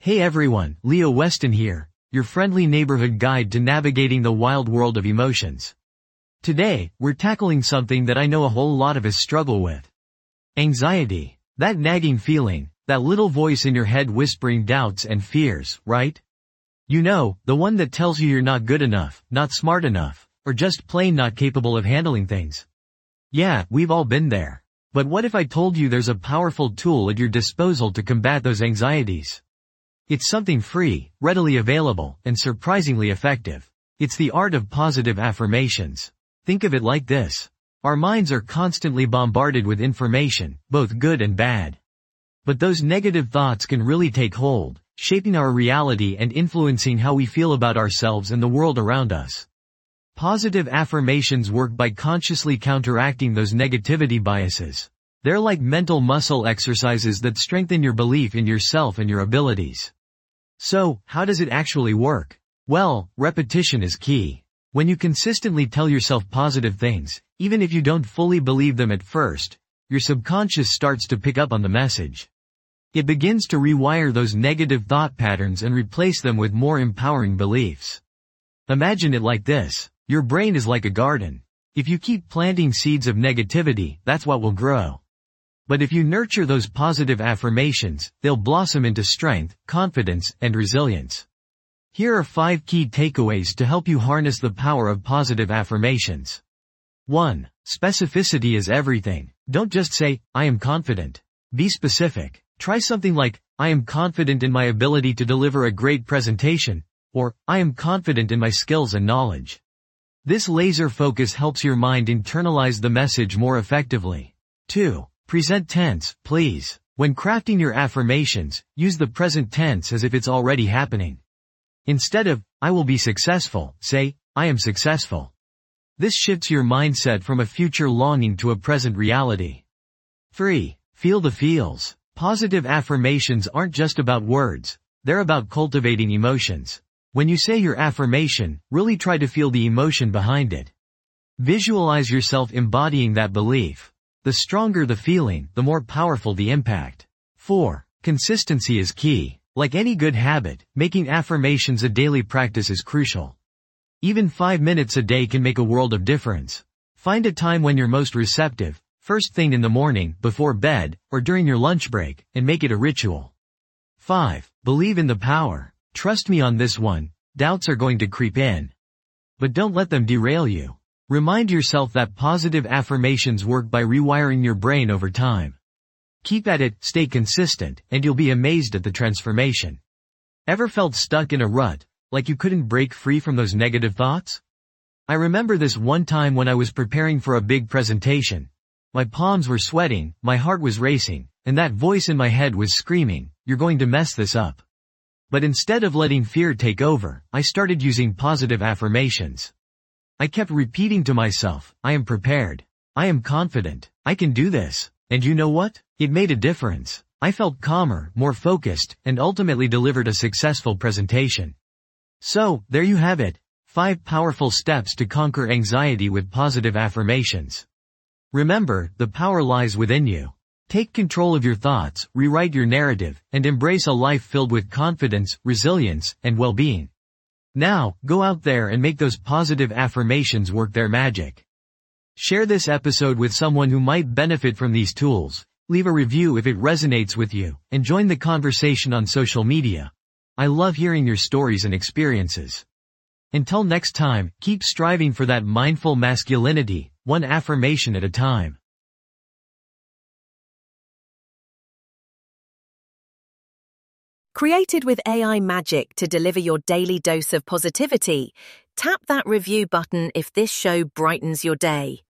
Hey everyone, Leo Weston here, your friendly neighborhood guide to navigating the wild world of emotions. Today, we're tackling something that I know a whole lot of us struggle with. Anxiety. That nagging feeling, that little voice in your head whispering doubts and fears, right? You know, the one that tells you you're not good enough, not smart enough, or just plain not capable of handling things. Yeah, we've all been there. But what if I told you there's a powerful tool at your disposal to combat those anxieties? It's something free, readily available, and surprisingly effective. It's the art of positive affirmations. Think of it like this. Our minds are constantly bombarded with information, both good and bad. But those negative thoughts can really take hold, shaping our reality and influencing how we feel about ourselves and the world around us. Positive affirmations work by consciously counteracting those negativity biases. They're like mental muscle exercises that strengthen your belief in yourself and your abilities. So, how does it actually work? Well, repetition is key. When you consistently tell yourself positive things, even if you don't fully believe them at first, your subconscious starts to pick up on the message. It begins to rewire those negative thought patterns and replace them with more empowering beliefs. Imagine it like this. Your brain is like a garden. If you keep planting seeds of negativity, that's what will grow. But if you nurture those positive affirmations, they'll blossom into strength, confidence, and resilience. Here are 5 key takeaways to help you harness the power of positive affirmations. 1. Specificity is everything. Don't just say, I am confident. Be specific. Try something like, I am confident in my ability to deliver a great presentation, or, I am confident in my skills and knowledge. This laser focus helps your mind internalize the message more effectively. 2. Present tense, please. When crafting your affirmations, use the present tense as if it's already happening. Instead of, I will be successful, say, I am successful. This shifts your mindset from a future longing to a present reality. 3. Feel the feels. Positive affirmations aren't just about words, they're about cultivating emotions. When you say your affirmation, really try to feel the emotion behind it. Visualize yourself embodying that belief. The stronger the feeling, the more powerful the impact. 4. Consistency is key. Like any good habit, making affirmations a daily practice is crucial. Even 5 minutes a day can make a world of difference. Find a time when you're most receptive, first thing in the morning, before bed, or during your lunch break, and make it a ritual. 5. Believe in the power. Trust me on this one, doubts are going to creep in. But don't let them derail you. Remind yourself that positive affirmations work by rewiring your brain over time. Keep at it, stay consistent, and you'll be amazed at the transformation. Ever felt stuck in a rut, like you couldn't break free from those negative thoughts? I remember this one time when I was preparing for a big presentation. My palms were sweating, my heart was racing, and that voice in my head was screaming, "You're going to mess this up." But instead of letting fear take over, I started using positive affirmations. I kept repeating to myself, I am prepared. I am confident. I can do this. And you know what? It made a difference. I felt calmer, more focused, and ultimately delivered a successful presentation. So, there you have it. 5 powerful steps to conquer anxiety with positive affirmations. Remember, the power lies within you. Take control of your thoughts, rewrite your narrative, and embrace a life filled with confidence, resilience, and well-being. Now, go out there and make those positive affirmations work their magic. Share this episode with someone who might benefit from these tools, leave a review if it resonates with you, and join the conversation on social media. I love hearing your stories and experiences. Until next time, keep striving for that mindful masculinity, one affirmation at a time. Created with AI magic to deliver your daily dose of positivity, tap that review button if this show brightens your day.